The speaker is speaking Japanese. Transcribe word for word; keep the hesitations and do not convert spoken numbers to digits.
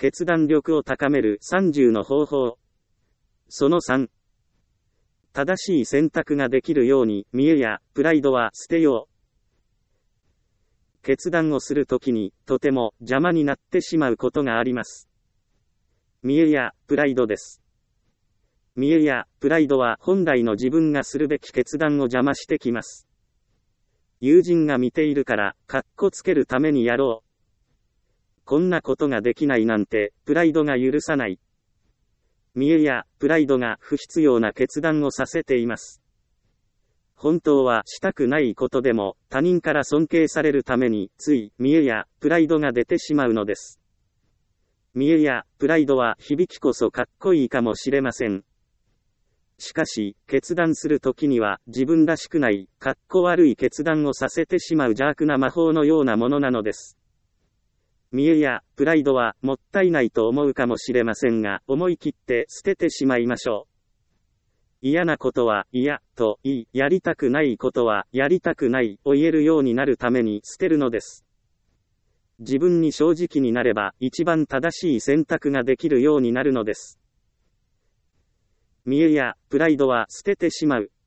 決断力を高めるさんじゅうの方法。そのさん。正しい選択ができるように、見栄やプライドは捨てよう。決断をするときに、とても邪魔になってしまうことがあります。見栄やプライドです。見栄やプライドは本来の自分がするべき決断を邪魔してきます。友人が見ているから、かっこつけるためにやろう。こんなことができないなんて、プライドが許さない。見栄やプライドが不必要な決断をさせています。本当はしたくないことでも、他人から尊敬されるために、つい見栄やプライドが出てしまうのです。見栄やプライドは響きこそかっこいいかもしれません。しかし、決断するときには自分らしくない、かっこ悪い決断をさせてしまう邪悪な魔法のようなものなのです。見栄やプライドはもったいないと思うかもしれませんが、思い切って捨ててしまいましょう。嫌なことは嫌と言い、やりたくないことはやりたくないを言えるようになるために捨てるのです。自分に正直になれば一番正しい選択ができるようになるのです。見栄やプライドは捨ててしまう。